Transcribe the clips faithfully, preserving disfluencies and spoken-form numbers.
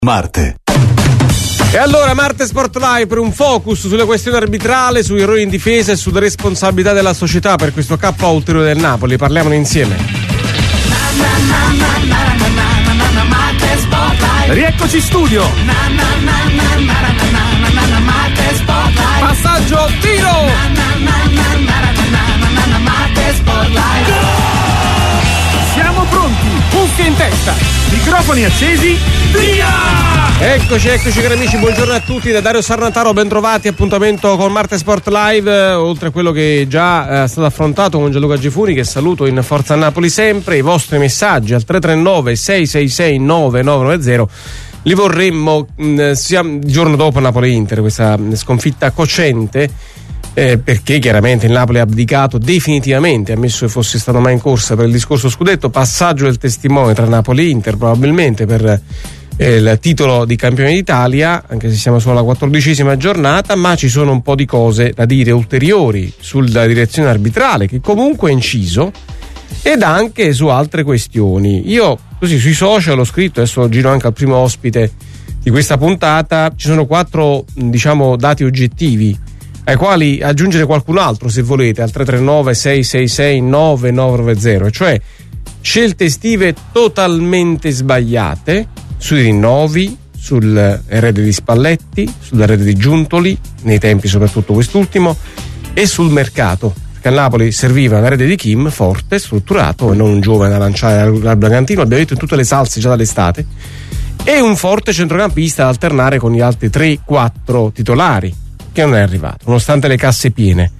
Marte. E allora Marte Sport Live per un focus sulle questioni arbitrali, sugli errori in difesa e sulle responsabilità della società per questo K O ulteriore del Napoli. Parliamone insieme. Rieccoci in studio. Passaggio, tiro. Siamo pronti, cuffie in testa, microfoni accesi, via! Eccoci, eccoci cari amici, buongiorno a tutti da Dario Sarnataro, bentrovati, appuntamento con Marte Sport Live, eh, oltre a quello che già è stato affrontato con Gianluca Gifuni, che saluto in Forza Napoli sempre, i vostri messaggi al tre tre nove sei sei sei nove nove nove zero. Li vorremmo mh, sia il giorno dopo Napoli-Inter, questa sconfitta cocente, eh, perché chiaramente il Napoli ha abdicato definitivamente, ammesso che fosse stato mai in corsa per il discorso scudetto, passaggio del testimone tra Napoli e Inter probabilmente per eh, il titolo di campione d'Italia, anche se siamo solo alla quattordicesima giornata, ma ci sono un po' di cose da dire ulteriori sulla direzione arbitrale che comunque ha inciso, ed anche su altre questioni. Io così sui social ho scritto, adesso giro anche al primo ospite di questa puntata, ci sono quattro diciamo dati oggettivi ai quali aggiungere qualcun altro se volete al tre tre nove sei sei sei nove nove nove zero, cioè scelte estive totalmente sbagliate sui rinnovi, sul erede di Spalletti, sull'erede di Giuntoli, nei tempi soprattutto quest'ultimo, e sul mercato. Che a Napoli serviva un erede di Kim forte, strutturato e non un giovane da lanciare al Bragantino, abbiamo detto in tutte le salse già dall'estate, e un forte centrocampista da alternare con gli altri tre quattro titolari, che non è arrivato nonostante le casse piene.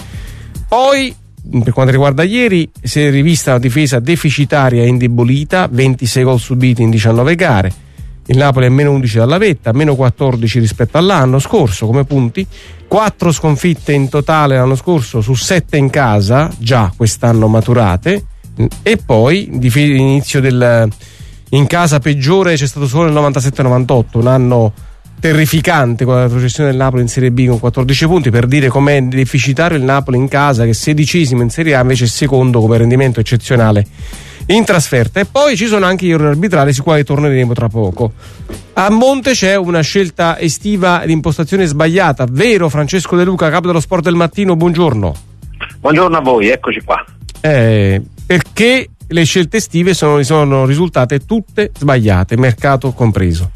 Poi per quanto riguarda ieri si è rivista una difesa deficitaria e indebolita, ventisei gol subiti in diciannove gare. Il Napoli è meno undici dalla vetta, meno quattordici rispetto all'anno scorso come punti, quattro sconfitte in totale l'anno scorso su sette in casa, già quest'anno maturate, e poi inizio del in casa peggiore c'è stato solo nel novantasette novantotto, un anno terrificante con la retrocessione del Napoli in Serie B con quattordici punti, per dire com'è deficitario il Napoli in casa, che è sedicesimo in Serie A, invece è secondo come rendimento eccezionale in trasferta. E poi ci sono anche gli errori arbitrali sui quali torneremo tra poco. A monte c'è una scelta estiva di impostazione sbagliata, vero Francesco De Luca, capo dello Sport del Mattino, buongiorno. Buongiorno a voi, eccoci qua. Eh, perché le scelte estive sono, sono risultate tutte sbagliate, mercato compreso?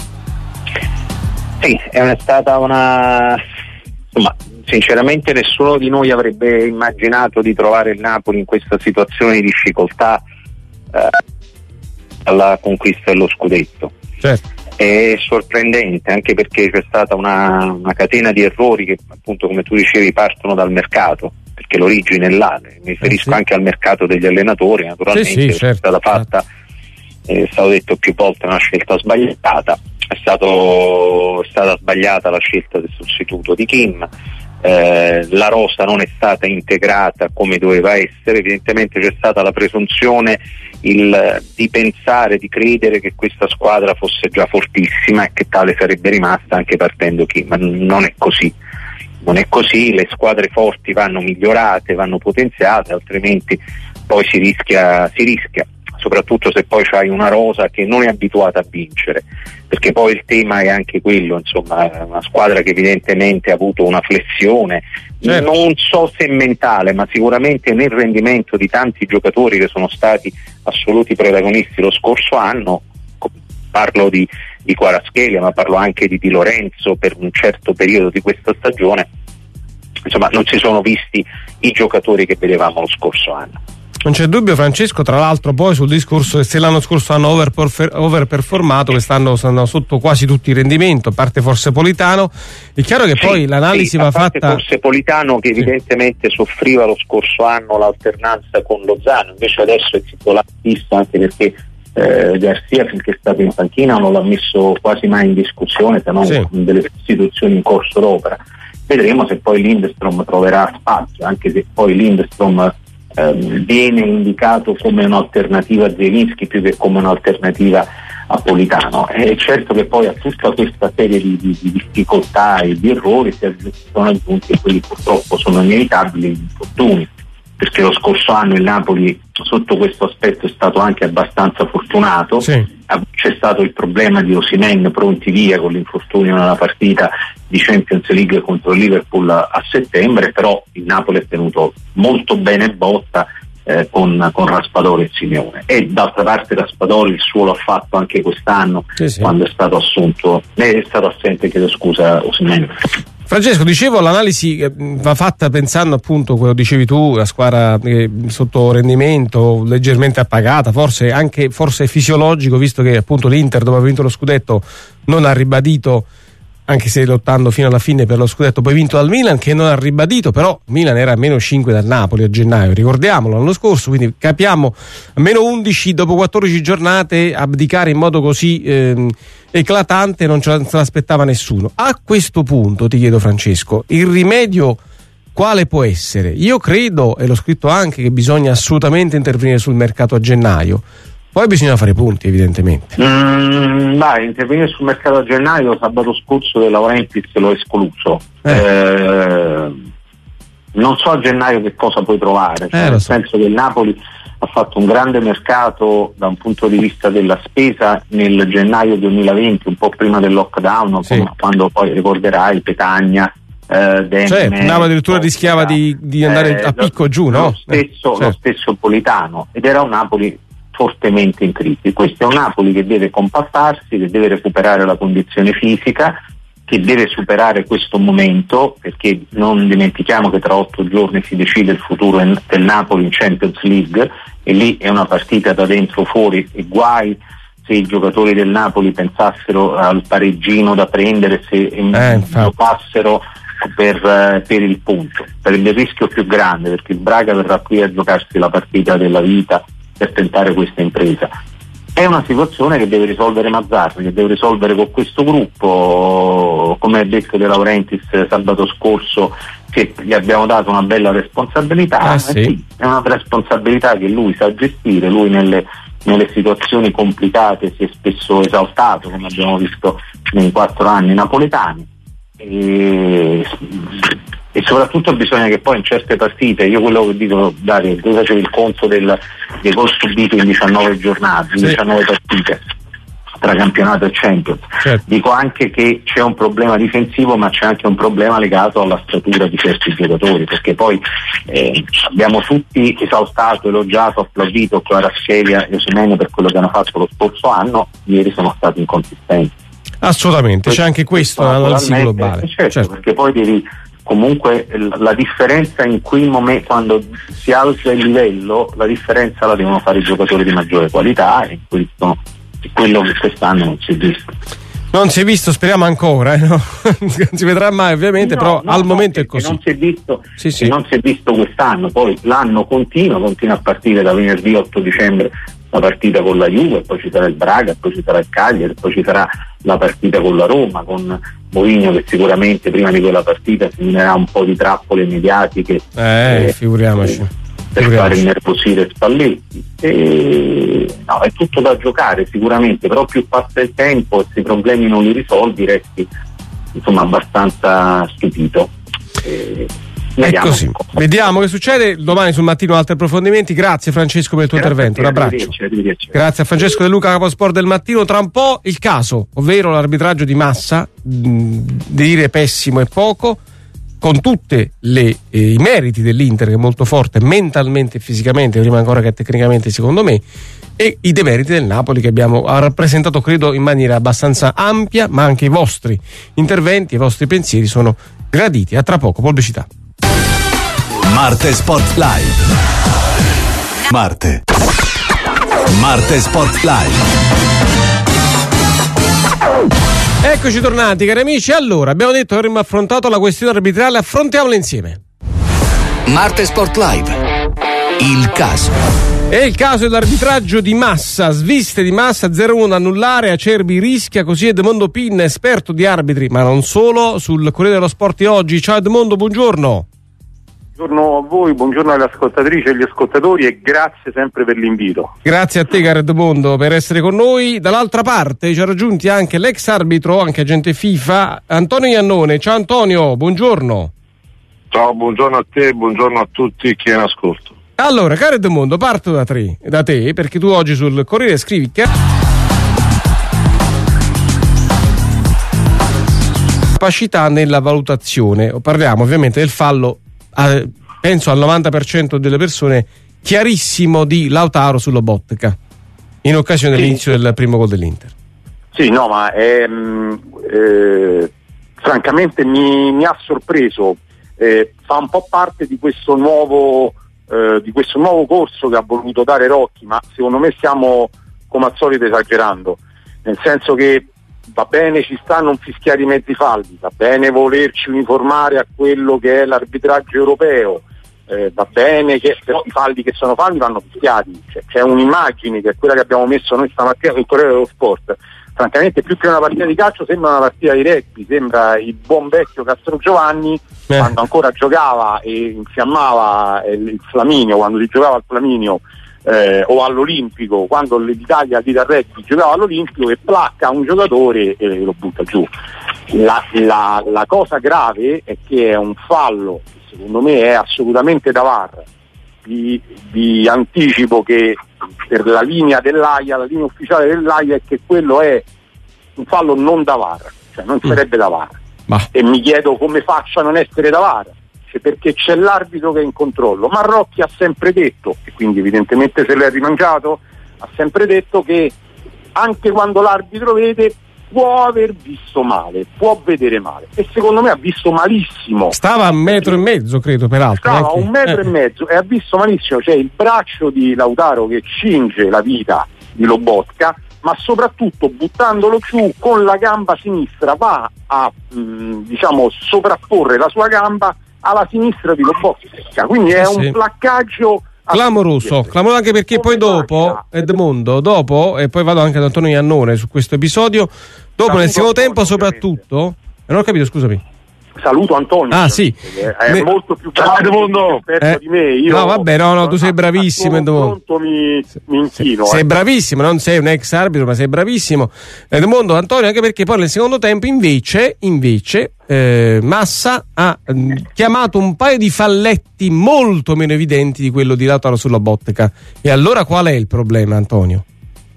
Sì, è stata una... insomma, sinceramente nessuno di noi avrebbe immaginato di trovare il Napoli in questa situazione di difficoltà eh, alla conquista dello scudetto. Certo. È sorprendente anche perché c'è stata una, una catena di errori che appunto, come tu dicevi, partono dal mercato, perché l'origine è là. Mi riferisco eh sì. anche al mercato degli allenatori, naturalmente, sì, sì, certo, è stata fatta, certo. È stato detto più volte, una scelta sbagliata. È, stato, è stata sbagliata la scelta del sostituto di Kim, eh, la rosa non è stata integrata come doveva essere, evidentemente c'è stata la presunzione il, di pensare, di credere che questa squadra fosse già fortissima e che tale sarebbe rimasta anche partendo Kim, ma non è così. Non è così, le squadre forti vanno migliorate, vanno potenziate, altrimenti poi si rischia, si rischia. soprattutto se poi c'hai una rosa che non è abituata a vincere, perché poi il tema è anche quello, insomma, una squadra che evidentemente ha avuto una flessione, certo. non so se mentale, ma sicuramente nel rendimento di tanti giocatori che sono stati assoluti protagonisti lo scorso anno. Parlo di, di Kvaratskhelia, ma parlo anche di Di Lorenzo per un certo periodo di questa stagione. Insomma, non si sono visti i giocatori che vedevamo lo scorso anno. Non c'è dubbio, Francesco, tra l'altro poi sul discorso che se l'anno scorso hanno overperformato, quest'anno stanno sotto quasi tutti il rendimento, a parte forse Politano. È chiaro che sì, poi l'analisi sì, va a parte fatta... forse Politano che sì. evidentemente soffriva lo scorso anno l'alternanza con Lozano, invece adesso è titolare fisso, anche perché eh, Garcia finché è stato in panchina non l'ha messo quasi mai in discussione, se non sì. con delle istituzioni in corso d'opera. Vedremo se poi Lindstrom troverà spazio, anche se poi Lindstrom eh, viene indicato come un'alternativa a Zielinski più che come un'alternativa a Politano. È certo che poi a tutta questa serie di, di, di difficoltà e di errori si sono aggiunti quelli purtroppo sono inevitabili, gli infortuni. perché lo scorso anno il Napoli sotto questo aspetto è stato anche abbastanza fortunato. Sì. C'è stato il problema di Osimhen pronti via con l'infortunio nella partita di Champions League contro il Liverpool a, a settembre, però il Napoli è tenuto molto bene botta eh, con, con Raspadori e Simeone, e d'altra parte Raspadori il suo l'ha fatto anche quest'anno, sì, sì. quando è stato assunto eh, è stato assente, chiedo scusa, Osimhen. Francesco, dicevo, l'analisi va fatta pensando appunto, quello dicevi tu, la squadra eh, sotto rendimento, leggermente appagata, forse anche forse fisiologico, visto che appunto l'Inter dopo aver vinto lo scudetto non ha ribadito, anche se lottando fino alla fine per lo scudetto, poi vinto dal Milan, che non ha ribadito, però Milan era a meno cinque dal Napoli a gennaio, ricordiamolo, l'anno scorso, quindi capiamo, a meno undici dopo quattordici giornate abdicare in modo così ehm, eclatante non ce l'aspettava nessuno. A questo punto ti chiedo, Francesco, il rimedio quale può essere? Io credo, e l'ho scritto anche, che bisogna assolutamente intervenire sul mercato a gennaio. Poi bisogna fare punti, evidentemente. Mm, dai, intervenire sul mercato a gennaio, sabato scorso De Laurentiis l'ho escluso. Eh. Eh, non so a gennaio che cosa puoi trovare, cioè, eh, nel so. senso che il Napoli ha fatto un grande mercato da un punto di vista della spesa nel gennaio duemilaventi, un po' prima del lockdown, sì. quando poi ricorderai Petagna, eh, Demme, certo, Napoli addirittura rischiava di, di andare eh, a picco giù, no? Lo stesso, eh, certo. lo stesso Politano, ed era un Napoli fortemente in crisi. Questo è un Napoli che deve compattarsi, che deve recuperare la condizione fisica, che deve superare questo momento, perché non dimentichiamo che tra otto giorni si decide il futuro del Napoli in Champions League, e lì è una partita da dentro fuori, e guai se i giocatori del Napoli pensassero al pareggino da prendere, se eh, giocassero per, per il punto. Sarebbe il rischio più grande, perché il Braga verrà qui a giocarsi la partita della vita per tentare questa impresa. È una situazione che deve risolvere Mazzarri, che deve risolvere con questo gruppo, come ha detto De Laurentiis sabato scorso, che gli abbiamo dato una bella responsabilità. Ah, eh sì. Sì, è una responsabilità che lui sa gestire, lui nelle, nelle situazioni complicate si è spesso esaltato, come abbiamo visto nei quattro anni napoletani, e, e soprattutto bisogna che poi in certe partite, io quello che dico, Dario, tu facevi il conto del, dei gol subiti in diciannove giornate, in sì. diciannove partite tra campionato e Champions, certo. Dico anche che c'è un problema difensivo, ma c'è anche un problema legato alla statura di certi giocatori, perché poi eh, abbiamo tutti esaltato, elogiato, applaudito Kvaratskhelia e Osimhen per quello che hanno fatto lo scorso anno, ieri sono stati inconsistenti. Assolutamente, c'è anche questo nell'analisi globale, certo, certo. Perché poi devi comunque la differenza in quei momenti, quando si alza il livello, la differenza la devono fare i giocatori di maggiore qualità, e questo è quello che quest'anno non si è visto. Non si è visto, speriamo ancora, eh, no? Non si vedrà mai ovviamente, no, però no, al no, momento è così. Non si è visto, sì, sì. Non si è visto quest'anno, poi l'anno continua, continua a partire da venerdì otto dicembre la partita con la Juve, poi ci sarà il Braga, poi ci sarà il Cagliari, poi ci sarà la partita con la Roma, con Mourinho che sicuramente prima di quella partita si minerà un po' di trappole mediatiche, eh, eh, figuriamoci, eh, per figuriamoci. fare innervosire Spalletti, e, no, è tutto da giocare sicuramente, però più passa il tempo e se i problemi non li risolvi resti insomma abbastanza stupito. Eh, È così. Vediamo che succede. Domani sul Mattino altri approfondimenti. Grazie Francesco per il tuo Grazie intervento. Un abbraccio. Arrivederci, arrivederci. Grazie a Francesco De Luca, Caposport del Mattino. Tra un po' il caso, ovvero l'arbitraggio di Massa, mh, dire pessimo e poco, con tutti eh, i meriti dell'Inter, che è molto forte mentalmente e fisicamente, prima ancora che tecnicamente secondo me, e i demeriti del Napoli, che abbiamo rappresentato credo in maniera abbastanza ampia, ma anche i vostri interventi, i vostri pensieri sono graditi. A tra poco, pubblicità. Marte Sport Live. Marte. Marte Sport Live. Eccoci tornati, cari amici. Allora, abbiamo detto che avremmo affrontato la questione arbitrale, affrontiamola insieme. Marte Sport Live. Il caso. È il caso dell'arbitraggio di Massa, sviste di Massa, zero uno da annullare, Acerbi rischia, così Edmondo Pin, esperto di arbitri, ma non solo, sul Corriere dello Sport di oggi. Ciao Edmondo, buongiorno. Buongiorno a voi, buongiorno alle ascoltatrici e agli ascoltatori, e grazie sempre per l'invito. Grazie a te, caro Edmondo, per essere con noi. Dall'altra parte ci ha raggiunti anche l'ex arbitro, anche agente FIFA, Antonio Iannone. Ciao Antonio, buongiorno. Ciao, buongiorno a te, buongiorno a tutti chi è in ascolto. Allora, caro Edmondo, parto da te, da te, perché tu oggi sul Corriere scrivi che capacità nella valutazione. Parliamo ovviamente del fallo, eh, penso al novanta per cento delle persone, chiarissimo, di Lautaro su Lobotka in occasione dell'inizio sì. del primo gol dell'Inter. Sì, no, ma è, eh, francamente mi, mi ha sorpreso, eh, fa un po' parte di questo nuovo eh, di questo nuovo corso che ha voluto dare Rocchi, ma secondo me stiamo come al solito esagerando, nel senso che va bene, ci sta a non fischiare i mezzi falli, va bene volerci uniformare a quello che è l'arbitraggio europeo, eh, va bene che però i falli che sono falli vanno fischiati, cioè, c'è un'immagine che è quella che abbiamo messo noi stamattina sul Corriere dello Sport, francamente più che una partita di calcio sembra una partita di rugby, sembra il buon vecchio Castrogiovanni eh. quando ancora giocava e infiammava il Flaminio, quando si giocava al Flaminio eh, o all'Olimpico, quando l'Italia di rugby giocava all'Olimpico, e placca un giocatore e lo butta giù. La, la, la cosa grave è che è un fallo, secondo me è assolutamente da V A R. Vi, vi anticipo che per la linea dell'Aia, la linea ufficiale dell'Aia è che quello è un fallo non da V A R, cioè non sarebbe da V A R. Ma. E mi chiedo come faccia a non essere da V A R, cioè perché c'è l'arbitro che è in controllo. Ma Rocchi ha sempre detto, e quindi evidentemente se l'è rimangiato, ha sempre detto che anche quando l'arbitro vede può aver visto male, può vedere male, e secondo me ha visto malissimo. Stava a un metro e mezzo, credo, peraltro. Stava a un metro eh. e mezzo e ha visto malissimo, cioè il braccio di Lautaro che cinge la vita di Lobotka, ma soprattutto buttandolo giù con la gamba sinistra va a mh, diciamo sovrapporre la sua gamba alla sinistra di Lobotka, quindi è sì. un placcaggio clamoroso, clamoroso, anche perché poi dopo, Edmondo, dopo, e poi vado anche ad Antonio Iannone su questo episodio, dopo Saluto nel secondo tempo soprattutto, eh, non ho capito, scusami. Saluto Antonio. Ah sì, è ne... molto più bravo eh, di me. Io no vabbè, no, no, tu sei bravissimo. Edmondo. Mi, mi inchino. Sei, eh. sei bravissimo, non sei un ex arbitro, ma sei bravissimo. Edmondo, Antonio, anche perché poi nel secondo tempo invece, invece eh, Massa ha mh, chiamato un paio di falletti molto meno evidenti di quello di Lautaro sulla Bottega. E allora qual è il problema, Antonio?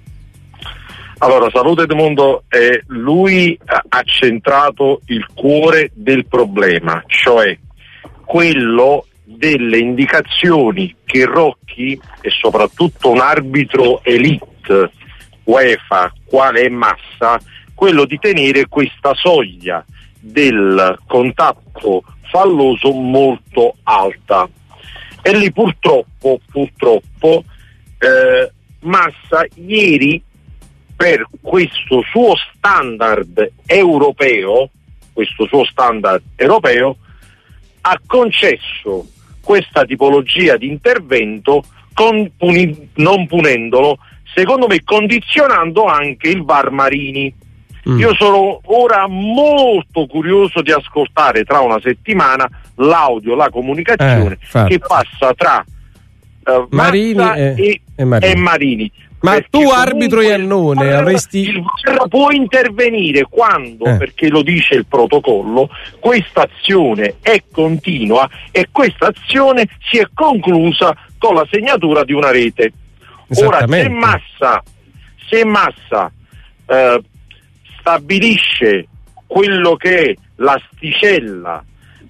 Allora, saluto Edmondo, eh, lui ha centrato il cuore del problema, cioè quello delle indicazioni che Rocchi e soprattutto un arbitro elite UEFA quale è Massa, quello di tenere questa soglia del contatto falloso molto alta. E lì purtroppo, purtroppo eh, Massa ieri, per questo suo standard europeo, questo suo standard europeo, ha concesso questa tipologia di intervento con puni, non punendolo, secondo me condizionando anche il V A R Marini. Mm. Io sono ora molto curioso di ascoltare tra una settimana l'audio, la comunicazione eh, che passa tra uh, Marini e, e, e Marini. E Marini. Ma perché tu arbitro Iannone avresti... Il V A R può intervenire quando, eh. perché lo dice il protocollo, questa azione è continua e questa azione si è conclusa con la segnatura di una rete. Ora se Massa, se Massa eh, stabilisce quello che è l'asticella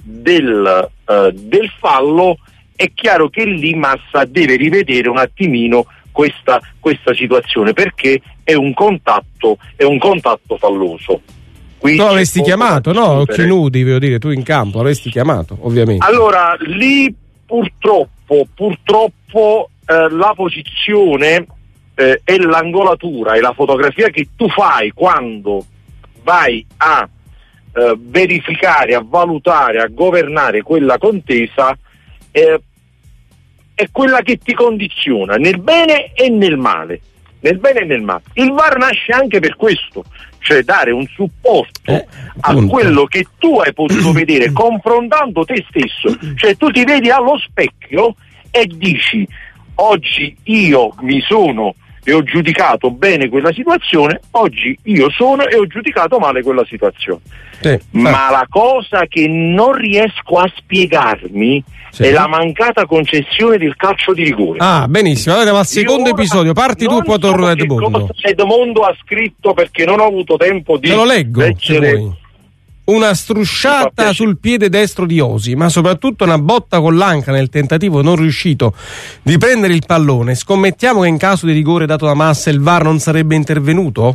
del, eh, del fallo, è chiaro che lì Massa deve rivedere un attimino Questa, questa situazione, perché è un contatto è un contatto falloso. Qui tu avresti chiamato, no? Occhi nudi, voglio dire, tu in campo avresti chiamato, ovviamente. Allora, lì purtroppo purtroppo eh, la posizione eh, e l'angolatura e la fotografia che tu fai quando vai a eh, verificare, a valutare, a governare quella contesa eh, è quella che ti condiziona nel bene e nel male, nel bene e nel male. Il V A R nasce anche per questo, cioè dare un supporto eh, a quello che tu hai potuto vedere confrontando te stesso, cioè tu ti vedi allo specchio e dici: oggi io mi sono e ho giudicato bene quella situazione, oggi io sono e ho giudicato male quella situazione. Sì, ma la cosa che non riesco a spiegarmi sì. è la mancata concessione del calcio di rigore. Ah, benissimo, allora andiamo al secondo ora, episodio, parti tu, poi torno a Edmondo. Edmondo ha scritto, perché non ho avuto tempo di te lo leggo, leggere. Se vuoi. Una strusciata sul piede destro di Osi, ma soprattutto una botta con l'anca nel tentativo non riuscito di prendere il pallone. Scommettiamo che in caso di rigore dato da Massa il V A R non sarebbe intervenuto?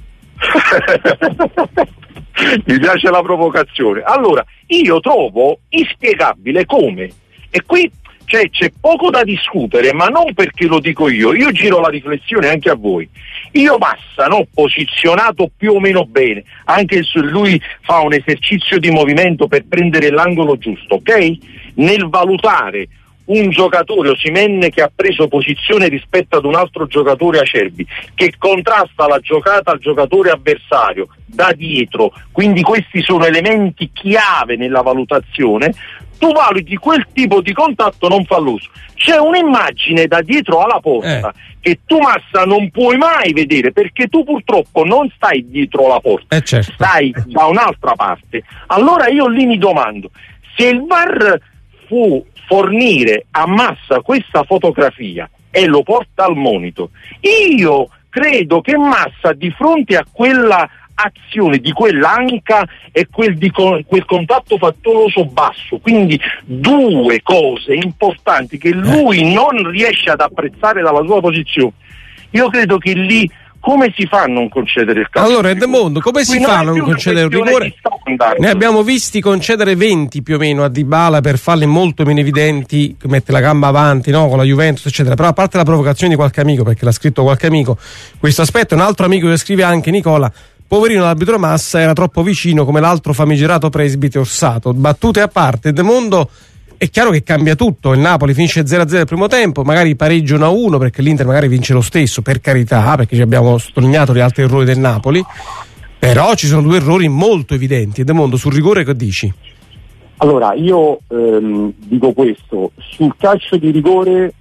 Mi piace la provocazione. Allora, io trovo inspiegabile come, e qui cioè, c'è poco da discutere, ma non perché lo dico io, io giro la riflessione anche a voi. Io Massa, no, posizionato più o meno bene, anche se lui fa un esercizio di movimento per prendere l'angolo giusto, ok? Nel valutare un giocatore, Osimhen, che ha preso posizione rispetto ad un altro giocatore, Acerbi, che contrasta la giocata al giocatore avversario da dietro, quindi questi sono elementi chiave nella valutazione, tu valuti quel tipo di contatto non falloso. C'è un'immagine da dietro alla porta eh. che tu Massa non puoi mai vedere, perché tu purtroppo non stai dietro la porta, eh certo. stai da un'altra parte. Allora io lì mi domando, se il V A R fu fornire a Massa questa fotografia e lo porta al monitor, io credo che Massa, di fronte a quella azione di quell'anca e quel, di co- quel contatto fattoloso basso, quindi due cose importanti che lui non riesce ad apprezzare dalla sua posizione, io credo che lì come si fa a non concedere il calcio? Allora, Edmondo, come si fa a non concedere il rigore? Ne abbiamo visti concedere venti più o meno a Dybala per falli molto meno evidenti, che mette la gamba avanti, no, con la Juventus, eccetera. Però a parte la provocazione di qualche amico, perché l'ha scritto qualche amico, questo aspetto, un altro amico che scrive anche, Nicola, poverino l'arbitro Massa era troppo vicino come l'altro famigerato presbite Orsato. Battute a parte, Edmondo, è chiaro che cambia tutto, il Napoli finisce zero a zero al primo tempo, magari pareggia uno a uno perché l'Inter magari vince lo stesso, per carità, perché ci abbiamo sottolineato gli altri errori del Napoli, però ci sono due errori molto evidenti. Edmondo, sul rigore che dici? Allora, io ehm, dico questo, sul calcio di rigore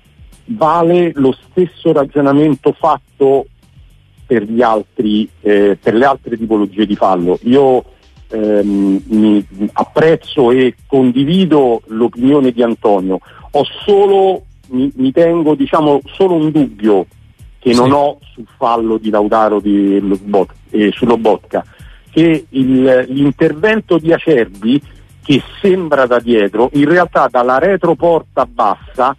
vale lo stesso ragionamento fatto per gli altri, eh, per le altre tipologie di fallo. Io ehm, mi apprezzo e condivido l'opinione di Antonio. Ho solo, mi, mi tengo, diciamo, solo un dubbio che sì. non ho sul fallo di Lautaro di Lobot, eh, su Lobotka, che il, l'intervento di Acerbi, che sembra da dietro, in realtà dalla retroporta bassa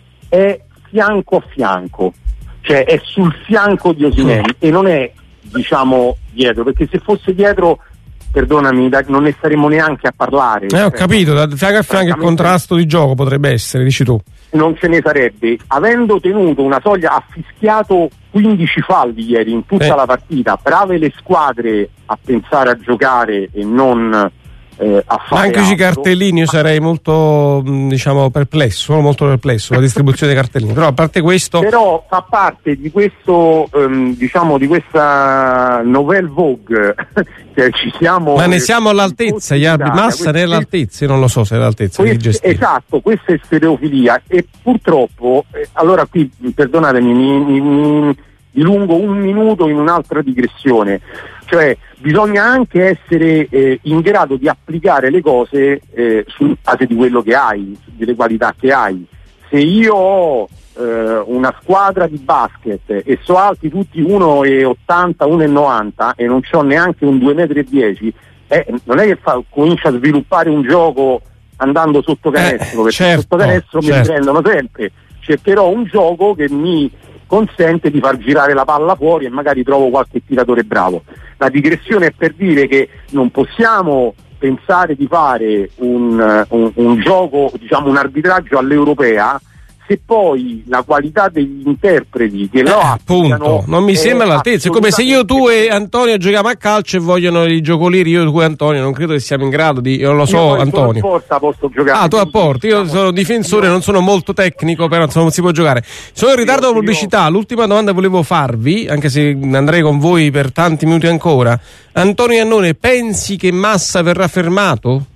è fianco a fianco, cioè è sul fianco di Osimhen mm. e non è, diciamo, dietro, perché se fosse dietro, perdonami, da, non ne staremmo neanche a parlare. Eh, ho capito, da fianco a fianco il contrasto di gioco potrebbe essere, dici tu. Non ce ne sarebbe, avendo tenuto una soglia, ha fischiato quindici falli ieri in tutta eh. la partita, brave le squadre a pensare a giocare e non eh, a fare anche sui cartellini io sarei molto, diciamo, perplesso, molto perplesso la distribuzione dei cartellini, però a parte questo però fa parte di questo ehm, diciamo di questa nouvelle vogue che ci siamo, ma ne siamo all'altezza, gli arbitri Massa ne è all'altezza, io non lo so se è all'altezza di gestire. Esatto, questa è stereofilia e purtroppo eh, allora qui perdonatemi mi, mi, mi dilungo un minuto in un'altra digressione, cioè bisogna anche essere eh, in grado di applicare le cose eh, sulla base di quello che hai, delle qualità che hai. Se io ho eh, una squadra di basket e so alti tutti uno virgola ottanta, uno virgola novanta e non c'ho neanche un due virgola dieci metri, eh, non è che fa, comincia a sviluppare un gioco andando sotto canestro, eh, perché certo, sotto canestro certo. mi prendono sempre. C'è però un gioco che mi consente di far girare la palla fuori e magari trovo qualche tiratore bravo. La digressione è per dire che non possiamo pensare di fare un, un, un gioco, diciamo un arbitraggio all'europea, se poi la qualità degli interpreti che lo eh, applicano appunto, non mi sembra all'altezza. È come se io, tu e Antonio giochiamo a calcio e vogliono i giocolieri, io, tu e Antonio, non credo che siamo in grado di, io non lo so, io Antonio. A porta posso giocare. Ah, tu a porta, io sono difensore, non sono molto tecnico, però insomma si può giocare. Sono in ritardo alla pubblicità, l'ultima domanda volevo farvi, anche se andrei con voi per tanti minuti ancora. Antonio Iannone, pensi che Massa verrà fermato?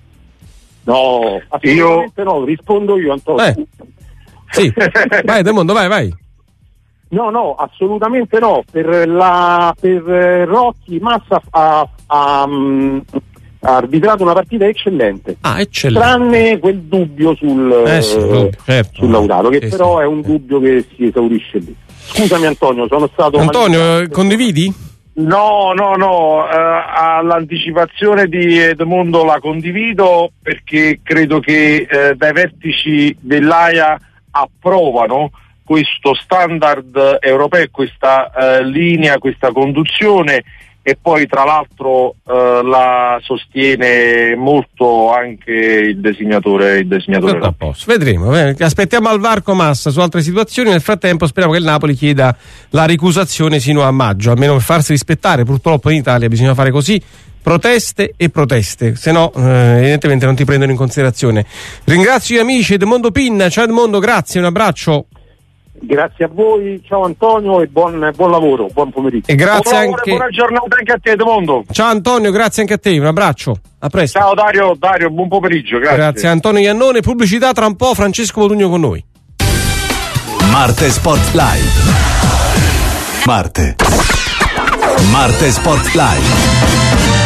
No, assolutamente io... no, rispondo io, Antonio. Eh. Sì, vai Edmondo, vai, vai. No, no, assolutamente no. Per, la, per Rocchi Massa ha, ha, um, ha arbitrato una partita eccellente. Ah, eccellente. Tranne quel dubbio sul, eh sì, dubbio, certo. sul Lautaro, che sì, però sì. è un dubbio che si esaurisce lì. Scusami Antonio, sono stato... Antonio, malizzato. condividi? No, no, no, eh, all'anticipazione di Edmondo la condivido, perché credo che eh, dai vertici dell'A I A approvano questo standard europeo, questa eh, linea, questa conduzione, e poi tra l'altro eh, la sostiene molto anche il disegnatore il disegnatore Tutto a posto. Vedremo, eh. Aspettiamo al varco Massa su altre situazioni. Nel frattempo speriamo che il Napoli chieda la ricusazione sino a maggio, almeno per farsi rispettare. Purtroppo in Italia bisogna fare così: proteste e proteste, se no eh, evidentemente non ti prendono in considerazione. Ringrazio gli amici. Edmondo Pinna, ciao Edmondo, grazie, un abbraccio. Grazie a voi, ciao Antonio, e buon, buon lavoro, buon pomeriggio. E grazie buon anche. Buona giornata anche a te, Edmondo. Ciao Antonio, grazie anche a te, un abbraccio, a presto. Ciao Dario, Dario, buon pomeriggio, grazie. Grazie a Antonio Iannone. Pubblicità tra un po', Francesco Modugno con noi. Marte Sport Live. Marte. Marte Sport Live.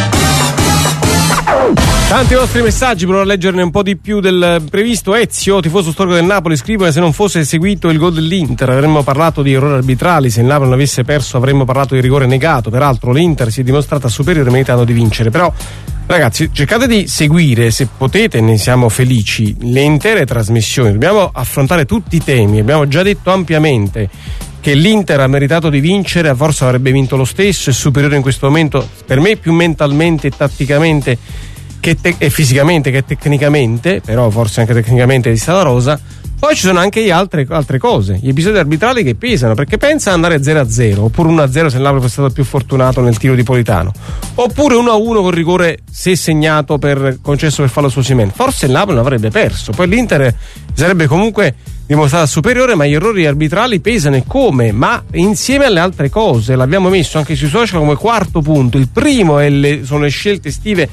Tanti vostri messaggi, provo a leggerne un po' di più del previsto. Ezio, tifoso storico del Napoli, scrive: se non fosse seguito il gol dell'Inter avremmo parlato di errori arbitrali, se il Napoli non avesse perso avremmo parlato di rigore negato. Peraltro l'Inter si è dimostrata superiore, meritando di vincere. Però ragazzi, cercate di seguire, se potete, ne siamo felici, le intere trasmissioni. Dobbiamo affrontare tutti i temi. Abbiamo già detto ampiamente che l'Inter ha meritato di vincere, forse avrebbe vinto lo stesso, è superiore in questo momento, per me più mentalmente e tatticamente che te- e fisicamente che tecnicamente, però forse anche tecnicamente di Stella Rosa. Poi ci sono anche gli altre, altre cose, gli episodi arbitrali che pesano, perché pensa ad andare zero a zero, oppure uno a zero se il Napoli fosse stato più fortunato nel tiro di Politano, oppure uno a uno con rigore se segnato per concesso per fallo su Osimhen. Forse il Napoli non avrebbe perso, poi l'Inter sarebbe comunque dimostrata superiore, ma gli errori arbitrali pesano, e come? Ma insieme alle altre cose, l'abbiamo messo anche sui social come quarto punto. Il primo è le, sono le scelte estive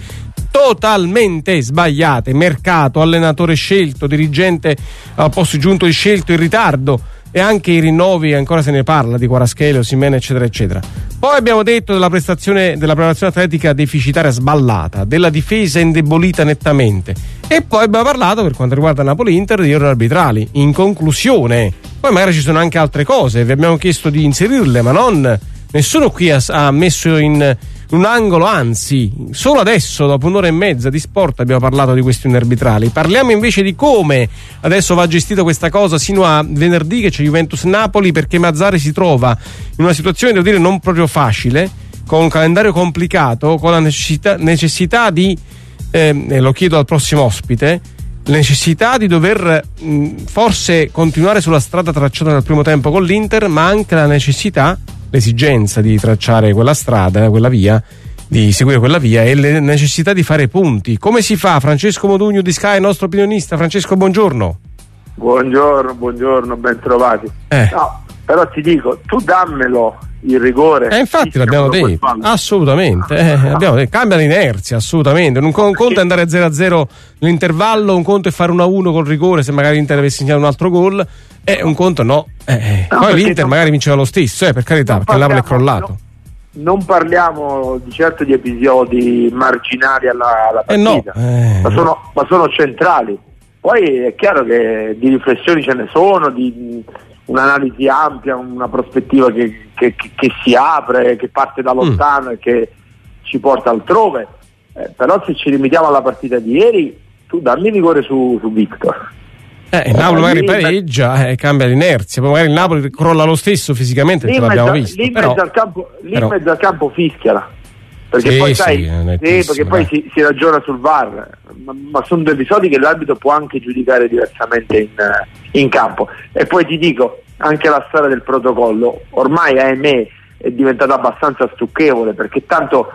totalmente sbagliate, mercato, allenatore scelto, dirigente al posto giunto di scelto in ritardo, e anche i rinnovi, ancora se ne parla di Kvaratskhelia, Osimhen, eccetera eccetera. Poi abbiamo detto della prestazione, della preparazione atletica deficitaria sballata, della difesa indebolita nettamente, e poi abbiamo parlato, per quanto riguarda Napoli-Inter, di errori arbitrali. In conclusione, poi magari ci sono anche altre cose, vi abbiamo chiesto di inserirle, ma non nessuno qui ha, ha messo in un angolo, anzi solo adesso, dopo un'ora e mezza di sport, abbiamo parlato di questioni arbitrali. Parliamo invece di come adesso va gestita questa cosa sino a venerdì, che c'è Juventus-Napoli, perché Mazzarri si trova in una situazione, devo dire, non proprio facile, con un calendario complicato, con la necessità, necessità di eh, e lo chiedo al prossimo ospite, la necessità di dover mh, forse continuare sulla strada tracciata nel primo tempo con l'Inter, ma anche la necessità, l'esigenza di tracciare quella strada, quella via, di seguire quella via, e la necessità di fare punti. Come si fa? Francesco Modugno di Sky, nostro opinionista. Francesco, buongiorno. Buongiorno, buongiorno, ben trovati. Eh. No, però ti dico, tu dammelo il rigore. Eh, infatti l'abbiamo detto, assolutamente, eh, abbiamo detto, cambia l'inerzia, assolutamente. Un, un conto è andare a zero a zero nell'intervallo, un conto è fare uno a uno col rigore se magari l'Inter avesse segnato un altro gol, e un conto no. Eh, no, poi l'Inter non, magari vinceva lo stesso, eh, per carità, perché il Napoli è crollato. No, non parliamo di certo di episodi marginali alla, alla partita, eh no, eh, ma, sono, ma sono centrali. Poi è chiaro che di riflessioni ce ne sono, di un'analisi ampia, una prospettiva che, che, che, che si apre, che parte da lontano mm. e che ci porta altrove. Eh, però se ci limitiamo alla partita di ieri, tu dammi il rigore su, su Victor. Eh, il Napoli magari pareggia e eh, cambia l'inerzia, poi magari il Napoli crolla lo stesso fisicamente, ce l'abbiamo mezzo, visto. Lì in però, mezzo al campo, lì però, in mezzo al campo fischiala. Perché sì, poi sì, sai, sì, perché poi si, si ragiona sul V A R, ma, ma sono due episodi che l'arbitro può anche giudicare diversamente in, in campo. E poi ti dico, anche la storia del protocollo ormai, ahimè, è diventata abbastanza stucchevole, perché tanto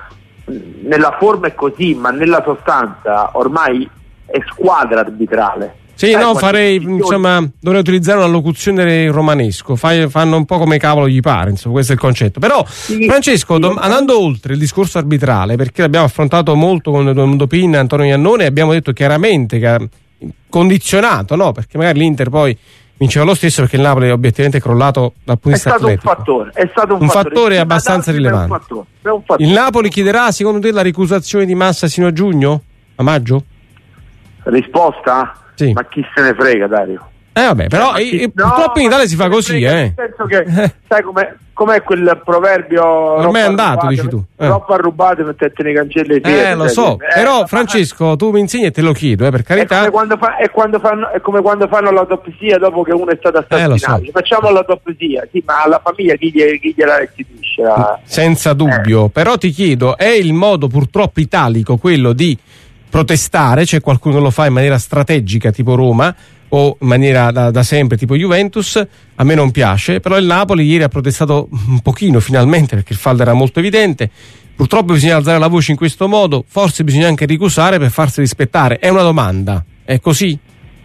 nella forma è così, ma nella sostanza ormai è squadra arbitrale. Sì, eh, no, farei, insomma, dovrei utilizzare una locuzione romanesco, Fai, fanno un po' come cavolo gli pare, insomma, questo è il concetto. Però, sì, Francesco, sì, dom- andando oltre il discorso arbitrale, perché l'abbiamo affrontato molto con Edmondo Pinna e Antonio Iannone, abbiamo detto chiaramente che ha condizionato, no? Perché magari l'Inter poi vinceva lo stesso, perché il Napoli obiettivamente è crollato dal punto di vista atletico. È stato un fattore, è stato un, un fattore, fattore abbastanza rilevante. È un fattore, è un fattore. Il Napoli chiederà secondo te la ricusazione di Massa sino a giugno? A maggio? Risposta? Sì. Ma chi se ne frega, Dario? Eh vabbè, però eh, chi... purtroppo no, in Italia si fa così, frega, eh. Nel senso che, sai com'è, com'è quel proverbio? Ormai è andato, rubate, dici tu. Eh. Troppo arrubate, mettete nei cancelli ai piedi. Eh, lo so, eh, però eh, Francesco, tu mi insegni e te lo chiedo, eh, per carità. È come quando, fa, è quando fanno, è come quando fanno l'autopsia dopo che uno è stato assassinato. Eh, so. Facciamo l'autopsia, sì, ma alla famiglia chi, chi gliela restituisce? La... Senza dubbio, eh. Però ti chiedo, è il modo purtroppo italico quello di protestare? C'è qualcuno che lo fa in maniera strategica, tipo Roma, o in maniera da, da sempre tipo Juventus. A me non piace, però il Napoli ieri ha protestato un pochino finalmente, perché il fallo era molto evidente. Purtroppo bisogna alzare la voce in questo modo, forse bisogna anche ricusare per farsi rispettare. È una domanda, è così?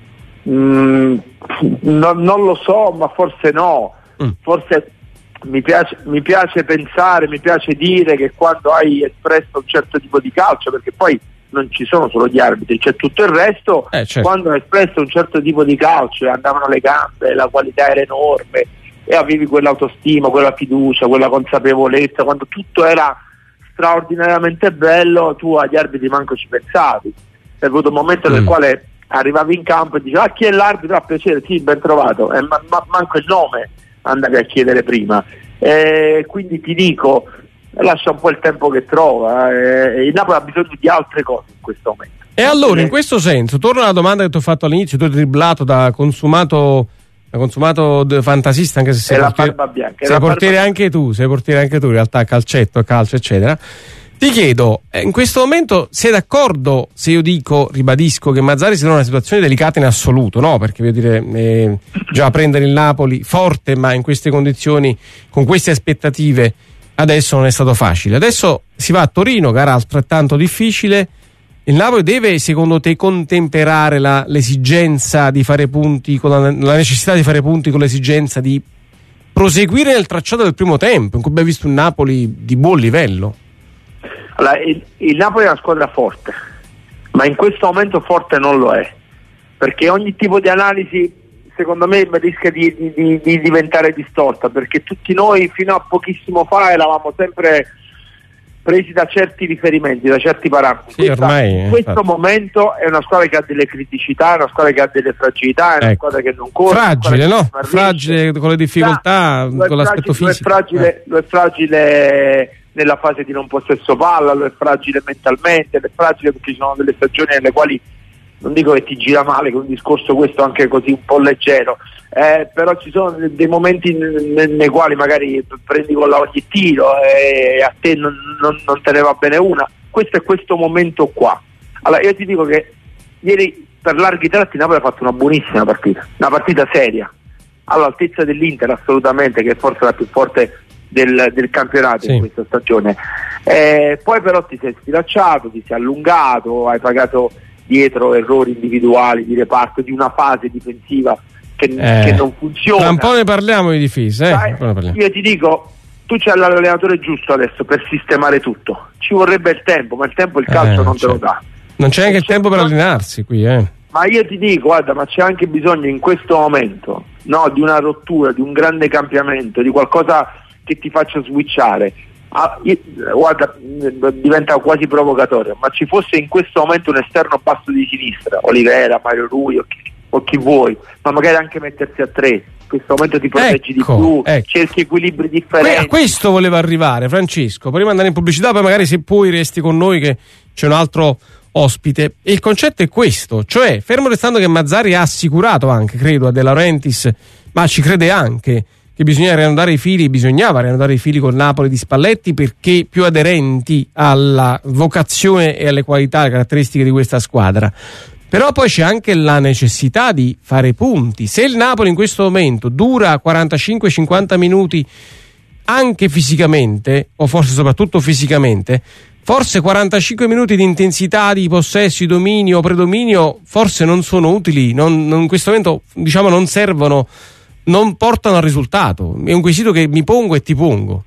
Mm, no, non lo so, ma forse no. Mm. Forse mi piace, mi piace pensare, mi piace dire che quando hai espresso un certo tipo di calcio, perché poi non ci sono solo gli arbitri, c'è tutto il resto, eh, certo. Quando hai espresso un certo tipo di calcio e andavano le gambe, la qualità era enorme e avevi quell'autostima, quella fiducia, quella consapevolezza, quando tutto era straordinariamente bello, tu agli arbitri manco ci pensavi. È avuto un momento mm. nel quale arrivavi in campo e dicevi: ah, chi è l'arbitro? A piacere, sì, ben trovato, e ma, ma manco il nome andavi a chiedere prima. E quindi ti dico, lascia un po' il tempo che trova, eh, il Napoli ha bisogno di altre cose in questo momento. E allora, in questo senso, torno alla domanda che ti ho fatto all'inizio, tu hai dribblato da consumato, da consumato fantasista, anche se sei portiere, bianca, sei portiere anche tu, sei portiere anche tu in realtà, calcetto, calcio eccetera. Ti chiedo, in questo momento sei d'accordo se io dico, ribadisco, che Mazzarri si trova in una situazione delicata in assoluto, no? Perché voglio dire, eh, già prendere il Napoli forte, ma in queste condizioni, con queste aspettative, adesso non è stato facile. Adesso si va a Torino, gara altrettanto difficile. Il Napoli deve, secondo te, contemperare la, l'esigenza di fare punti con la, la necessità di fare punti con l'esigenza di proseguire nel tracciato del primo tempo, in cui abbiamo visto un Napoli di buon livello? Allora, il, il Napoli è una squadra forte, ma in questo momento forte non lo è, perché ogni tipo di analisi secondo me rischia di, di, di diventare distorta, perché tutti noi fino a pochissimo fa eravamo sempre presi da certi riferimenti, da certi parametri. Sì, ormai, in questo infatti. momento è una squadra che ha delle criticità, è una squadra che ha delle fragilità, è una ecco. squadra che non corre, fragile, no? Fragile con le difficoltà, no, con l'aspetto fragile, fisico. Lo è fragile, eh. lo è fragile nella fase di non possesso palla, lo è fragile mentalmente, lo è fragile perché ci sono delle stagioni nelle quali non dico che ti gira male, che è un discorso questo anche così un po' leggero, eh, però ci sono dei momenti nei, nei quali magari prendi con la ogni tiro e a te non, non, non te ne va bene una. Questo è questo momento qua. Allora io ti dico che ieri per larghi tratti Napoli ha fatto una buonissima partita, una partita seria, all'altezza dell'Inter assolutamente, che è forse la più forte del, del campionato sì. in questa stagione. Eh, poi però ti sei sfilacciato, ti sei allungato, hai pagato dietro errori individuali di reparto, di una fase difensiva che, eh, che non funziona. Tra un po' ne parliamo di difesa, eh? Sai, io ti dico, tu c'hai l'allenatore giusto adesso per sistemare tutto, ci vorrebbe il tempo, ma il tempo il calcio eh, non te lo dà, non c'è neanche il tempo per allenarsi qui, eh. Ma io ti dico, guarda, ma c'è anche bisogno in questo momento, no, di una rottura, di un grande cambiamento, di qualcosa che ti faccia switchare. Ah, io, guarda, diventa quasi provocatorio, ma ci fosse in questo momento un esterno basso di sinistra, Olivera, Mario Rui o chi, o chi vuoi, ma magari anche mettersi a tre, in questo momento ti proteggi ecco, di più, ecco. cerchi equilibri differenti. A questo volevo arrivare, Francesco, prima di andare in pubblicità, poi magari se puoi resti con noi che c'è un altro ospite. E il concetto è questo, cioè fermo restando che Mazzarri ha assicurato anche, credo, a De Laurentiis, ma ci crede anche, che bisogna riannodare i fili, bisognava riannodare i fili col Napoli di Spalletti, perché più aderenti alla vocazione e alle qualità, alle caratteristiche di questa squadra. Però poi c'è anche la necessità di fare punti. Se il Napoli in questo momento dura quarantacinque cinquanta minuti anche fisicamente, o forse soprattutto fisicamente, forse quarantacinque minuti di intensità, di possesso, di dominio o predominio forse non sono utili, non, non, in questo momento diciamo non servono, non portano al risultato. È un quesito che mi pongo e ti pongo.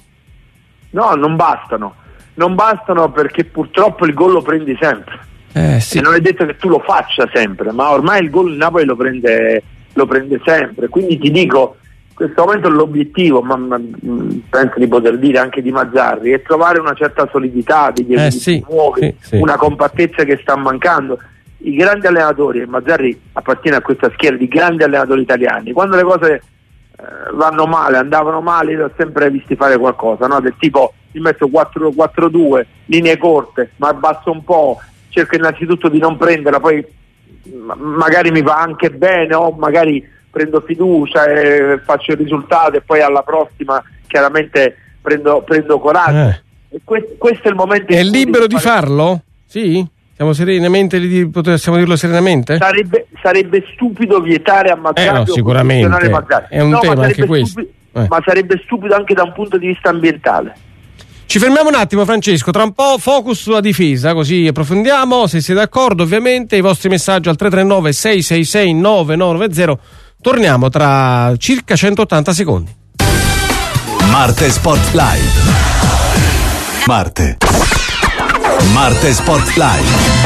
No, non bastano, non bastano perché purtroppo il gol lo prendi sempre. Eh, sì. E non è detto che tu lo faccia sempre, ma ormai il gol il Napoli lo prende lo prende sempre, quindi ti dico, in questo momento l'obiettivo, ma, ma penso di poter dire anche di Mazzarri, è trovare una certa solidità, degli eh, equilibri sì, nuovi, sì, sì. una compattezza che sta mancando. I grandi allenatori, e Mazzarri appartiene a questa schiera di grandi allenatori italiani, quando le cose eh, vanno male, andavano male, li ho sempre visti fare qualcosa, no? Del tipo, mi metto quattro quattro due, linee corte, ma abbasso un po', cerco innanzitutto di non prenderla, poi ma- magari mi va anche bene, o magari prendo fiducia e faccio il risultato, e poi alla prossima chiaramente prendo, prendo coraggio. Eh. E que- questo è il momento. È in cui libero di fare... farlo? Sì? Siamo serenamente, possiamo dirlo serenamente? Sarebbe, sarebbe stupido vietare a Mazzarri, Eh no, sicuramente. Mazzarri. È un no, tema ma anche questo. Stupido, eh. Ma sarebbe stupido anche da un punto di vista ambientale. Ci fermiamo un attimo, Francesco, tra un po' focus sulla difesa, così approfondiamo, se siete d'accordo ovviamente, i vostri messaggi al tre tre nove sei sei sei nove nove nove zero. Torniamo tra circa centottanta secondi. Marte Sport Live. Marte. Marte Sport Live.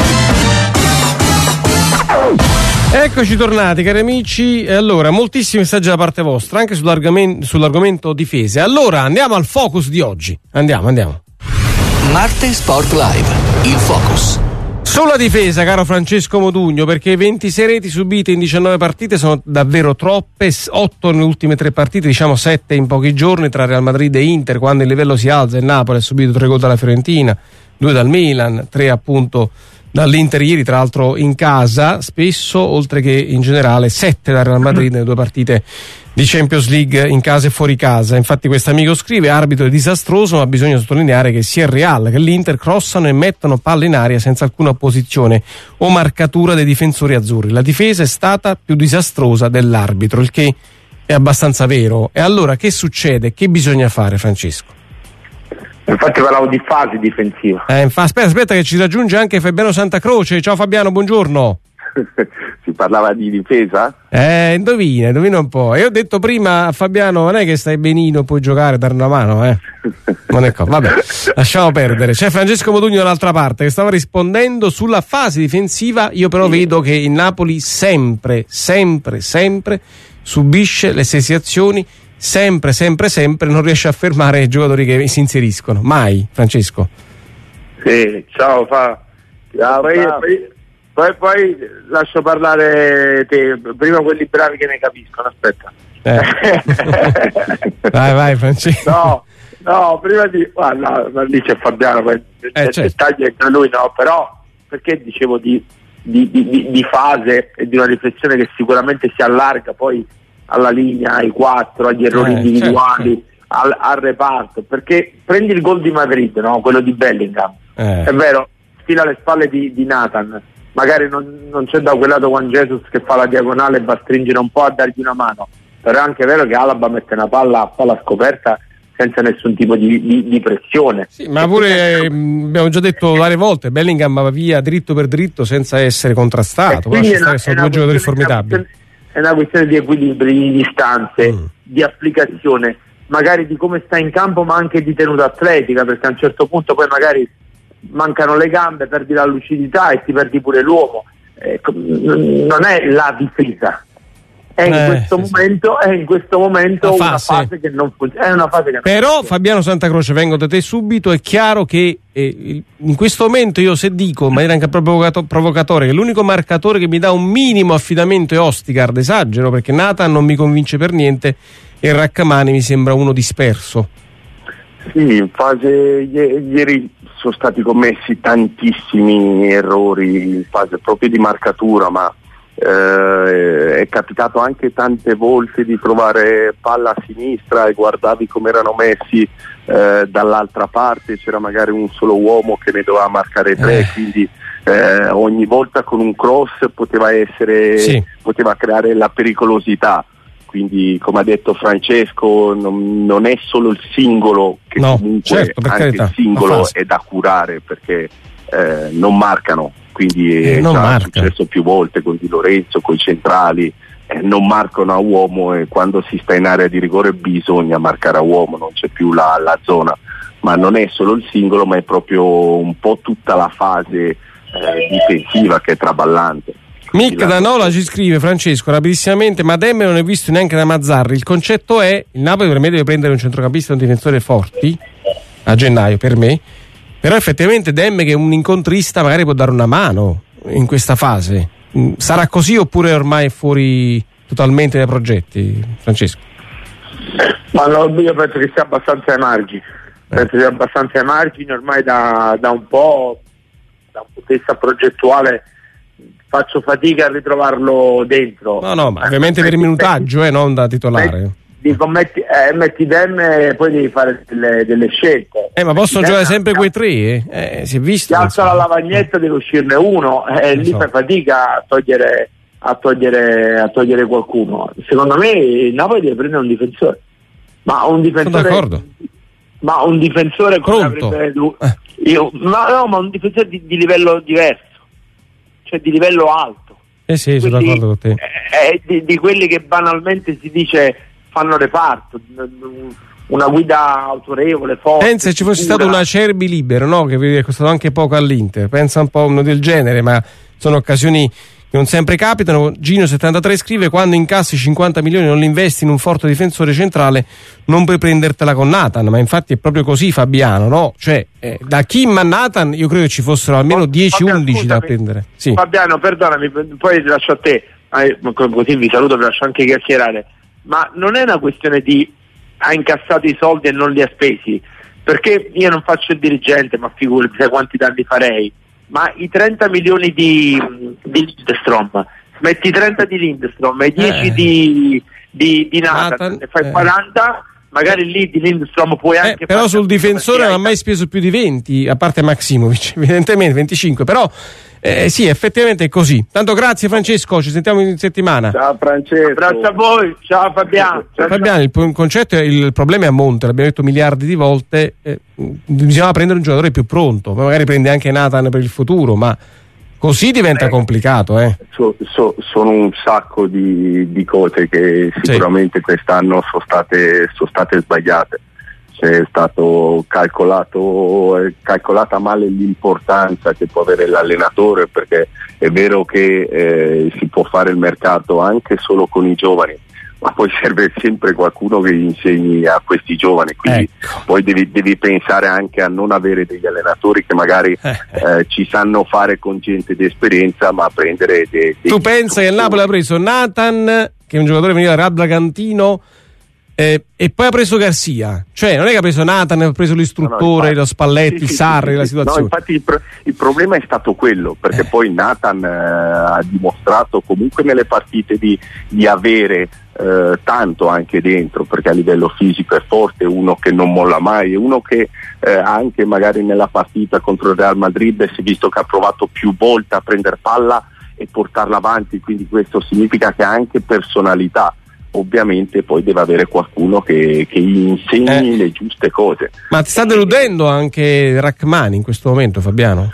Eccoci tornati, cari amici. E allora, moltissimi messaggi da parte vostra, anche sull'argomento, sull'argomento difese. Allora, andiamo al focus di oggi. Andiamo, andiamo. Marte Sport Live, il focus. Sulla difesa, caro Francesco Modugno, perché ventisei reti subite in diciannove partite sono davvero troppe, otto nelle ultime tre partite, diciamo sette in pochi giorni tra Real Madrid e Inter, quando il livello si alza. Il Napoli ha subito tre gol dalla Fiorentina, due dal Milan, tre appunto dall'Inter ieri, tra l'altro in casa spesso, oltre che in generale sette da Real Madrid nelle due partite di Champions League in casa e fuori casa. Infatti questo amico scrive: arbitro è disastroso, ma bisogna sottolineare che sia il Real che l'Inter crossano e mettono palle in aria senza alcuna opposizione o marcatura dei difensori azzurri. La difesa è stata più disastrosa dell'arbitro, il che è abbastanza vero. E allora che succede? Che bisogna fare, Francesco? Infatti parlavo di fase difensiva. Eh, infa- aspetta, aspetta che ci raggiunge anche Fabiano Santacroce. Ciao Fabiano, buongiorno. Si parlava di difesa? Eh, indovina, indovina un po'. Io ho detto prima a Fabiano, non è che stai benino, puoi giocare, dare una mano, eh. Non è cosa. Vabbè, lasciamo perdere. C'è Francesco Modugno dall'altra parte che stava rispondendo sulla fase difensiva. Io però vedo che il Napoli sempre, sempre, sempre subisce le stesse azioni, sempre, sempre, sempre non riesce a fermare i giocatori che si inseriscono. Mai, Francesco. Sì, ciao Fa. Ciao, poi, ciao. poi, poi, poi lascio parlare te, prima quelli bravi che ne capiscono, aspetta. Eh. vai, vai, Francesco. No, no, prima di... Ah, no, ma lì c'è Fabiano, poi Eh, c'è certo. dettagli anche a lui, no, però perché dicevo di, di, di, di fase e di una riflessione che sicuramente si allarga poi alla linea, ai quattro, agli errori Eh, individuali, certo. al, al reparto, perché prendi il gol di Madrid, no? Quello di Bellingham, Eh. è vero, fila alle spalle di, di Nathan, magari non, non c'è da quel lato Juan Jesus che fa la diagonale e va a stringere un po' a dargli una mano, però è anche vero che Alaba mette una palla a palla scoperta senza nessun tipo di, di, di pressione. Sì, ma pure eh, abbiamo già detto varie volte, Bellingham va via dritto per dritto senza essere contrastato. E quindi è una, sono è una due giocatori questione- formidabili. è una questione di equilibri, di distanze, Mm. di applicazione, magari di come sta in campo, ma anche di tenuta atletica, perché a un certo punto poi magari mancano le gambe, perdi la lucidità e ti perdi pure l'uomo. Ecco, non è la difesa, è in Eh, questo sì, momento è in questo momento La una fase. fase che non funziona, è una fase che non Però funziona. Fabiano Santacroce, vengo da te subito, è chiaro che eh, il- in questo momento io se dico in maniera anche provocato- provocatoria che l'unico marcatore che mi dà un minimo affidamento è Ostigard, esagero perché Nathan non mi convince per niente e Rachmani mi sembra uno disperso. Sì, in fase ie- ieri sono stati commessi tantissimi errori in fase proprio di marcatura, ma eh, è capitato anche tante volte di trovare palla a sinistra e guardavi come erano messi eh, dall'altra parte, c'era magari un solo uomo che ne doveva marcare tre, Eh. quindi eh, ogni volta con un cross poteva essere, Sì. poteva creare la pericolosità. Quindi, come ha detto Francesco, non, non è solo il singolo che No, comunque certo, per anche carità, il singolo la fase. è da curare perché eh, non marcano, quindi Eh, è non già marca. successo più volte con Di Lorenzo, con i centrali, eh, non marcano a uomo e quando si sta in area di rigore bisogna marcare a uomo, non c'è più la, la zona, ma non è solo il singolo ma è proprio un po' tutta la fase eh, difensiva che è traballante. Mick da Nola ci scrive, Francesco, rapidissimamente, ma Demme non è visto neanche da Mazzarri. Il concetto è, il Napoli per me deve prendere un centrocampista e un difensore forti a gennaio, per me, però effettivamente Demme, che è un incontrista, magari può dare una mano in questa fase. Sarà così oppure ormai è fuori totalmente dai progetti, Francesco? Ma no, io penso che sia abbastanza ai margini, penso sia abbastanza ai margini ormai da, da un po', da un punto di vista progettuale faccio fatica a ritrovarlo dentro. No, no, ma ovviamente per il minutaggio, eh, non da titolare. Dico, metti, eh, metti Demme e poi devi fare delle, delle scelte. Eh, ma possono metti giocare Demme, sempre quei tre? Eh? Eh, si è visto. Si alza la lavagnetta, deve uscirne uno e eh, lì so. fai fatica a togliere, a togliere, a togliere qualcuno. Secondo me il Napoli deve prendere un difensore. Ma un difensore. Sono d'accordo. Ma un difensore come avrebbe lui. Eh. Io, ma no, ma un difensore di, di livello diverso, cioè di livello alto. Eh sì, sono Quindi, d'accordo con te. Eh, di, di quelli che banalmente si dice fanno reparto, una guida autorevole, forte. Pensa se ci fosse sicura. stato un Acerbi libero, no? Che è costato anche poco all'Inter. Pensa un po' uno del genere, ma sono occasioni che non sempre capitano. Gino settantatré scrive: quando incassi cinquanta milioni non li investi in un forte difensore centrale, non puoi prendertela con Nathan. Ma infatti è proprio così, Fabiano, no? Cioè eh, da Kim a Nathan io credo che ci fossero almeno dieci undici da prendere. Sì. Fabiano, perdonami, poi lascio a te, eh, così vi saluto, vi lascio anche chiacchierare. Ma non è una questione di ha incassato i soldi e non li ha spesi, perché io non faccio il dirigente, ma figurati sai quanti danni farei. Ma i trenta milioni di, di Lindstrom, metti trenta di Lindstrom e dieci eh. di, di, di Nathan, Nathan, ne fai eh. quaranta, magari lì di Lindstrom puoi Eh, anche però fare sul difensore non ha hai- mai speso più di venti, a parte Maximovic, evidentemente venticinque, però eh, sì, effettivamente è così. Tanto grazie Francesco, ci sentiamo in settimana. Ciao Francesco. Abbraccio a voi, ciao Fabiano. Ciao, Fabiano, il, il concetto è, il problema è a monte, l'abbiamo detto miliardi di volte, eh, bisognava prendere un giocatore più pronto, ma magari prende anche Nathan per il futuro, ma così diventa Eh. complicato, eh. So- so- sono un sacco di, di cose che sicuramente quest'anno sono state, sono state sbagliate. C'è stato calcolato, è calcolata male l'importanza che può avere l'allenatore, perché è vero che eh, si può fare il mercato anche solo con i giovani, ma poi serve sempre qualcuno che insegni a questi giovani, quindi Ecco. poi devi, devi pensare anche a non avere degli allenatori che magari eh, ci sanno fare con gente di esperienza, ma prendere dei, dei Tu pensa che il Napoli ha preso Nathan, che è un giocatore veniva da Bragantino, eh, e poi ha preso Garcia, cioè non è che ha preso Nathan, ha preso l'istruttore, No, no, infatti- lo Spalletti, sì, il sì, Sarri, sì, la sì. situazione. No, infatti il, pro- il problema è stato quello, perché Eh. poi Nathan eh, ha dimostrato comunque nelle partite di, di avere eh, tanto anche dentro, perché a livello fisico è forte, uno che non molla mai, è uno che eh, anche magari nella partita contro il Real Madrid si è visto che ha provato più volte a prendere palla e portarla avanti, quindi questo significa che ha anche personalità. Ovviamente poi deve avere qualcuno che, che gli insegni Eh. le giuste cose. Ma ti sta deludendo anche Rachmani in questo momento, Fabiano?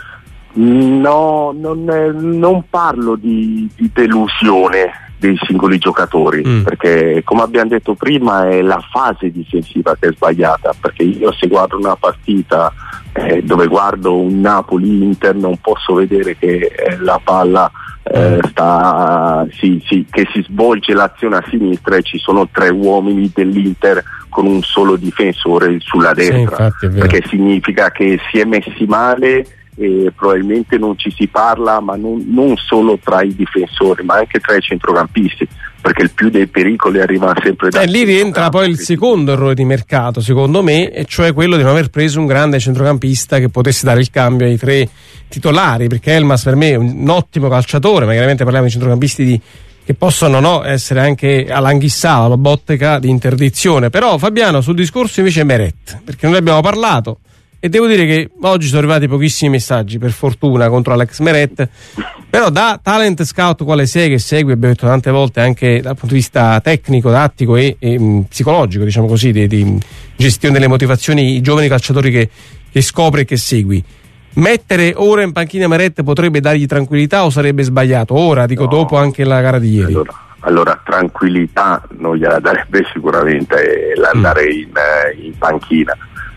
No, non, eh, non parlo di, di delusione dei singoli giocatori, Mm. perché come abbiamo detto prima è la fase difensiva che è sbagliata, perché io se guardo una partita eh, dove guardo un Napoli-Inter non posso vedere che eh, la palla eh, sta sì, sì, che si svolge l'azione a sinistra e ci sono tre uomini dell'Inter con un solo difensore sulla Sì, destra, infatti, è vero. perché significa che si è messi male e probabilmente non ci si parla, ma non, non solo tra i difensori ma anche tra i centrocampisti, perché il più dei pericoli arriva sempre da Eh, lì rientra poi il secondo errore di mercato, secondo me, e cioè quello di non aver preso un grande centrocampista che potesse dare il cambio ai tre titolari, perché Elmas per me è un ottimo calciatore, ma chiaramente parliamo di centrocampisti di, che possono no, essere anche all'anghissà, alla bottega di interdizione. Però Fabiano, sul discorso invece Meret, perché noi abbiamo parlato e devo dire che oggi sono arrivati pochissimi messaggi, per fortuna, contro Alex Meret, però da talent scout quale sei, che segui, abbiamo detto tante volte, anche dal punto di vista tecnico, tattico e, e mh, psicologico, diciamo così, di, di gestione delle motivazioni, i giovani calciatori che, che scopri e che segui, mettere ora in panchina Meret potrebbe dargli tranquillità o sarebbe sbagliato? Ora, dico, No. dopo anche la gara di ieri. Allora, allora tranquillità non gliela darebbe sicuramente l'andare in, eh, in panchina.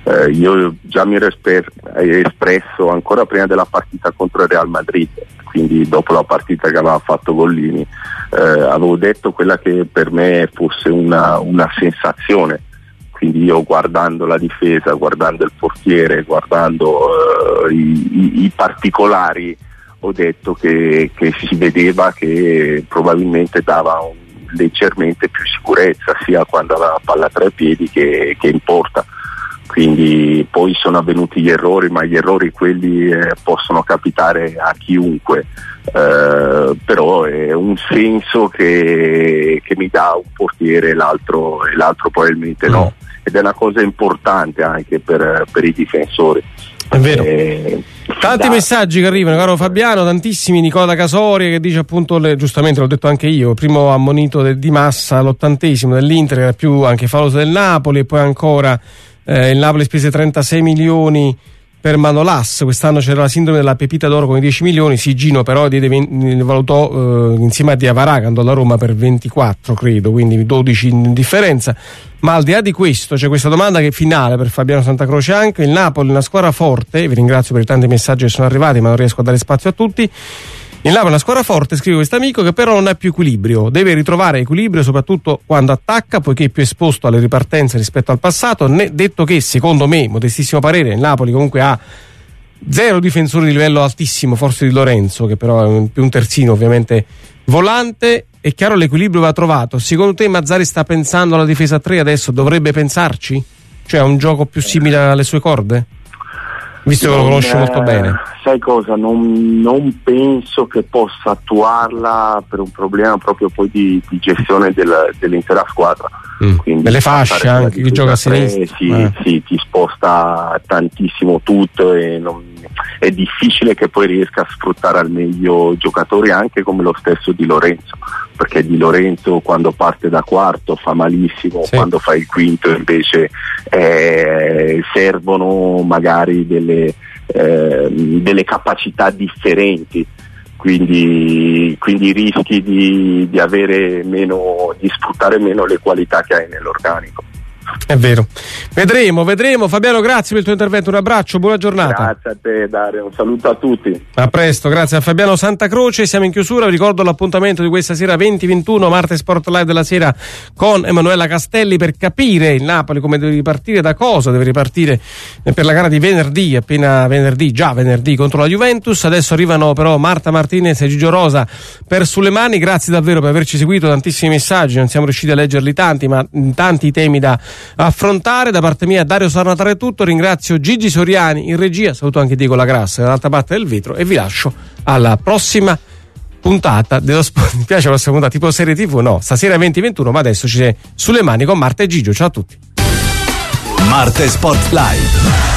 Eh, io già mi ero esper- espresso ancora prima della partita contro il Real Madrid, quindi dopo la partita che aveva fatto Gollini, eh, avevo detto quella che per me fosse una, una sensazione. Quindi io, guardando la difesa, guardando il portiere, guardando uh, i, i, i particolari, ho detto che, che si vedeva che probabilmente dava un, leggermente più sicurezza sia quando aveva la palla tra i piedi che, che in porta. Quindi poi sono avvenuti gli errori, ma gli errori quelli eh, possono capitare a chiunque, eh, però è un senso che, che mi dà un portiere e l'altro, e l'altro probabilmente mm. no, ed è una cosa importante anche per, per i difensori. È vero. Eh, Tanti da... messaggi che arrivano, caro Fabiano, tantissimi. Nicola Casoria che dice appunto, le, giustamente l'ho detto anche io, primo ammonito de, di Massa all'ottantesimo dell'Inter, che era più anche favoloso del Napoli, e poi ancora eh, il Napoli spese trentasei milioni per Manolas, quest'anno c'era la sindrome della pepita d'oro con i dieci milioni, Sigino però ne valutò eh, insieme a Diavara che andò alla Roma per ventiquattro credo, quindi dodici in differenza. Ma al di là di questo c'è questa domanda che è finale per Fabiano Santacroce anche: il Napoli è una squadra forte, vi ringrazio per i tanti messaggi che sono arrivati ma non riesco a dare spazio a tutti. Il Napoli è una squadra forte, scrive questo amico, che però non ha più equilibrio, deve ritrovare equilibrio soprattutto quando attacca, poiché è più esposto alle ripartenze rispetto al passato. Ne, detto che, secondo me, modestissimo parere, il Napoli comunque ha zero difensori di livello altissimo, forse di Lorenzo, che però è un, più un terzino ovviamente volante. È chiaro, l'equilibrio va trovato. Secondo te Mazzarri sta pensando alla difesa a tre adesso? Dovrebbe pensarci? Cioè a un gioco più simile alle sue corde? Visto che lo conosce molto bene. Sai cosa? Non, non penso che possa attuarla per un problema proprio poi di, di gestione del, dell'intera squadra. Mm. Quindi le fasce anche, chi gioca a sinistra. Sì, eh. sì, ti sposta tantissimo tutto e non, è difficile che poi riesca a sfruttare al meglio giocatori, anche come lo stesso Di Lorenzo, perché Di Lorenzo quando parte da quarto fa malissimo, sì. Quando fa il quinto invece eh, servono magari delle, eh, delle capacità differenti, quindi, quindi rischi di, di avere meno, di sfruttare meno le qualità che hai nell'organico. È vero, vedremo, vedremo. Fabiano, grazie per il tuo intervento, un abbraccio, buona giornata. Grazie a te Dario, un saluto a tutti. A presto, grazie a Fabiano Santacroce. Siamo in chiusura, vi ricordo l'appuntamento di questa sera venti ventuno, Marte Sport Live della sera con Emanuela Castelli, per capire il Napoli come deve ripartire, da cosa deve ripartire per la gara di venerdì, appena venerdì, già venerdì contro la Juventus. Adesso arrivano però Marta Martinez e Gigio Rosa per Sulle Mani. Grazie davvero per averci seguito, tantissimi messaggi, non siamo riusciti a leggerli tanti, ma tanti temi da affrontare. Da parte mia Dario Sarnataro è tutto, ringrazio Gigi Soriani in regia, saluto anche Diego Lagrassa dall'altra parte del vetro e vi lascio alla prossima puntata dello sport. Mi piace la prossima puntata tipo serie tivù? No, stasera venti ventuno, ma adesso ci sei Sulle Mani con Marta e Gigio. Ciao a tutti. Marte Sport Live.